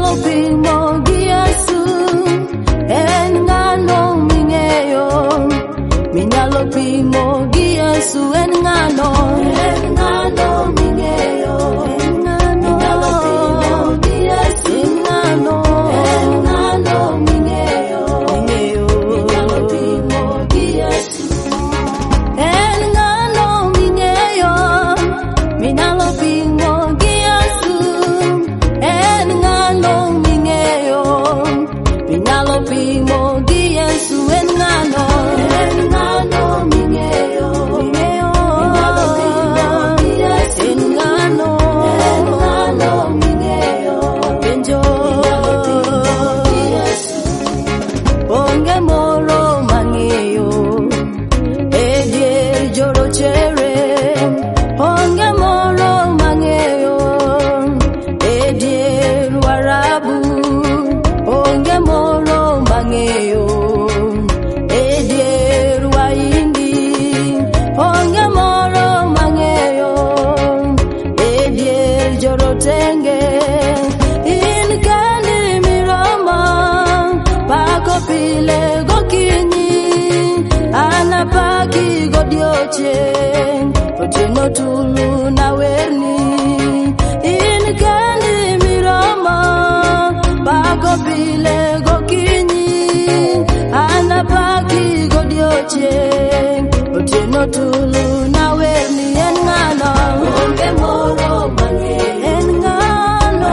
Manyalo pimo gi Yesu, en ng'ano ming'eyo. Minyalo pimo gi Yesu, en ng'ano ming'eyo. Minyalo pimo gi Yesu, en ng'ano ming'eyo. Minyalo pimo gi Yesu, en ng'ano ming'eyo. Minyalo pimo gi Yesu, en ng'ano ming'eyo. Minyalo pimo gi Yesu, en ng'ano ming'eyo. Minyalo pimo gi Yesu, en ng'ano ming'eyo. Penjo gi Yesu, onge moro mang'eyo e dier jorochere. Onge moro mang'eyo e dier Warabu. Onge moro mang'eyo e dier Wahindi. Onge moro mang'eyo e dier jorotenge. In kendi miromo pako pile gokinyi, an apaki godiochieng', otieno tulu na werni. In kendi miromo pako pile gokinyi, an apaki godiochieng', otieno tulu na werni. En ng'ano onge moro mang'eyo, en ng'ano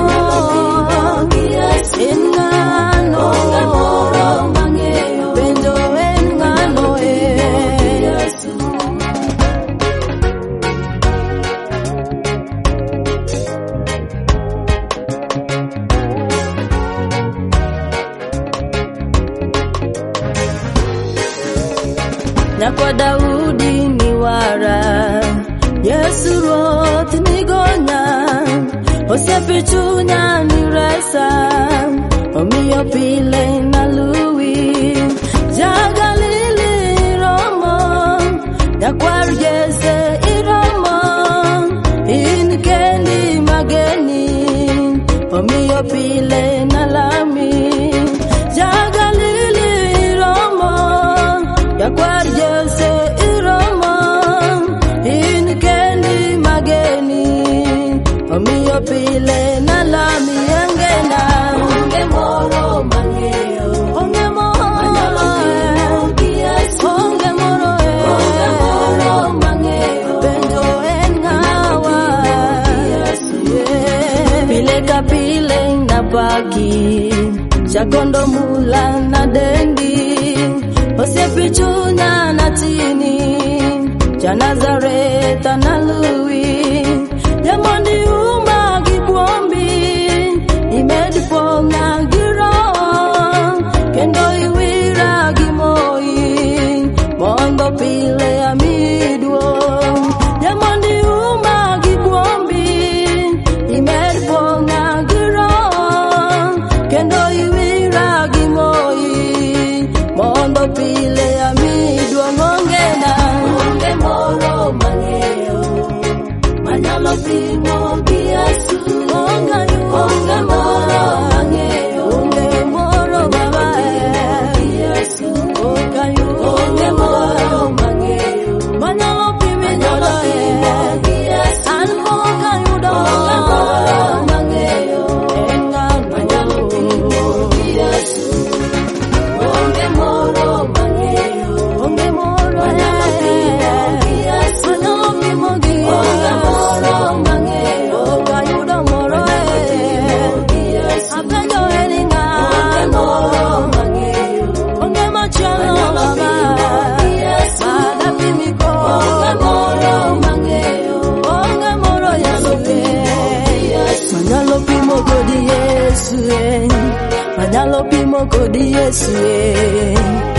en ng'ano onge moro mang'eyo. Bendo en ng'ano Yesu. Nyakwa Daudi ni wara, Yesu Ruoth ni gonya. Osiepe chunya ni resa, omiyo pile naluwi. Ja-Galili iromo, nyakwar Jesse iromo. In kendi mageni, omiyo pile nalami. Ja-Galili iromo, nyakwar Jesse iromo. In kendi mageni, omiyo pile nalami. Angena onge moro mang'eyo, onge moro gi Yesu, onge moro mang'eyo. Bendo en ng'awa Yesu. Pile ka pile napaki, chakondo mula na dendi. Osiepe chunya natini, cha Nazareth analuwi. Jamondi uma gi buombi, imedi pong'a gi Roho, kendo iwira gi moi, mondo pile amiduong'. Jamondi uma gi buombi, imedi pong'a gi Roho, kendo iwira gi moi, mondo pile amiduong'. Onge moro mang'eyo, manyalo pimo gi Yesu. Onge moro mang'eyo, onge moro gi Yesu. Onge moro mang'eyo, manyalo pimo gi Yesu. An moka yudo onge moro mang'eyo, en ng'ano manyalo pimo gi Yesu. Onge moro mang'eyo, onge moro manyalo pimo gi Yesu. Manyalo pimo gi Yesu. Onge moro mang'eyo, kayudo moro gi Yesu. Apenjo en ng'ano, onge moro mang'eyo, onge machalo baba madapimi go. Onge moro mang'eyo, onge moro nyalo pimo gi Yesu. Manyalo pimo kodi Yesu, manyalo pimo kodi Yesu.